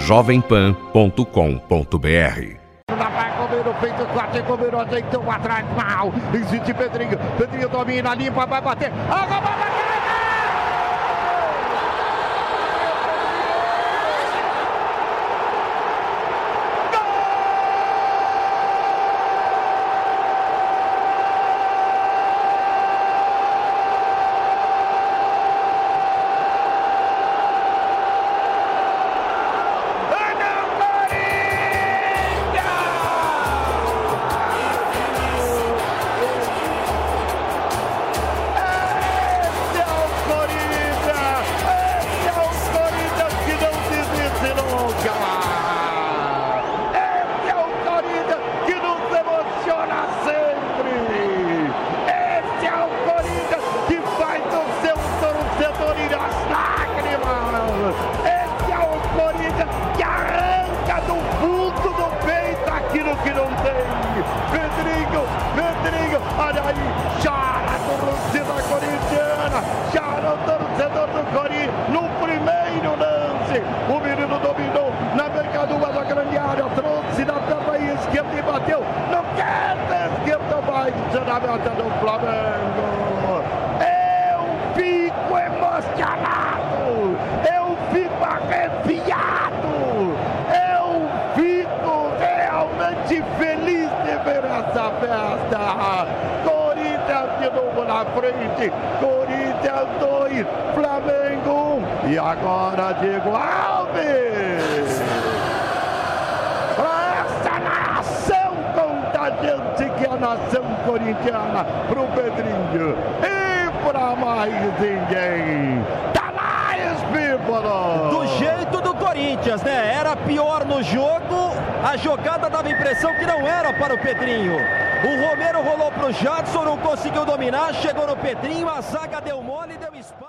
jovempan.com.br. Vai comer o peito, corte, comer o ajeitou atrás, mal. Existe Pedrinho, Pedrinho domina, limpa, vai bater. Agora vai bater! Que não tem, Pedrinho, olha aí, chora a torcida corintiana, chora o torcedor do Corinthians, no primeiro lance, o menino dominou na mercadura da grande área, trouxe na perna esquerda e bateu, não quer ter esquerda mais, na meta do Flamengo. Eu fico emocionado, eu fico arrepiado, eu fico realmente feliz de ver essa festa. Corinthians de novo na frente, Corinthians 2, Flamengo 1. E agora Diego Alves. Essa nação contagiante que é a nação corintiana, pro Pedrinho e pra mais ninguém. Tá lá, Espípolo! Do jeito do Corinthians, né? Era pior no jogo, a jogada dava a impressão que não era para o Pedrinho. O Romero rolou pro Jadson, não conseguiu dominar, chegou no Pedrinho, a zaga deu mole e deu espaço.